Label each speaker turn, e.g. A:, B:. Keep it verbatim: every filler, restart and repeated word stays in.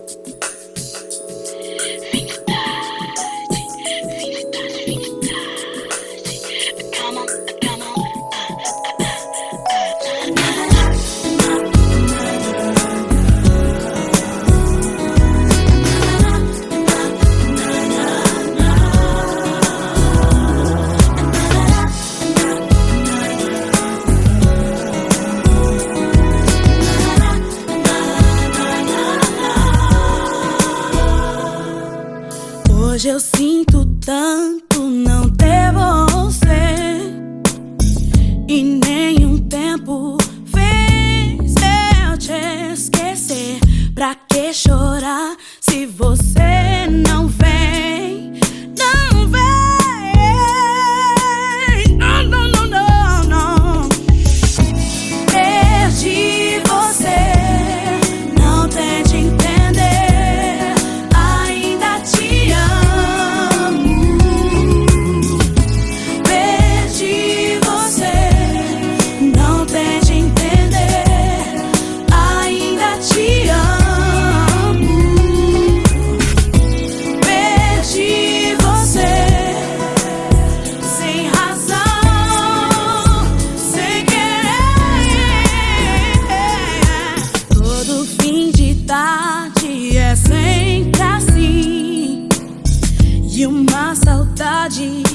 A: Hoje eu sinto tanto não ter você, e nenhum tempo fez eu te esquecer. Pra que chorar se você não vem? Não vem. Não, não, não, não, não. Perdi você, não tente entender, ainda te amo. Perdi você, não tente entender, ainda te amo. Perdi você, sem razão, sem querer. Todo fim de tarde é sempre assim, e uma saudade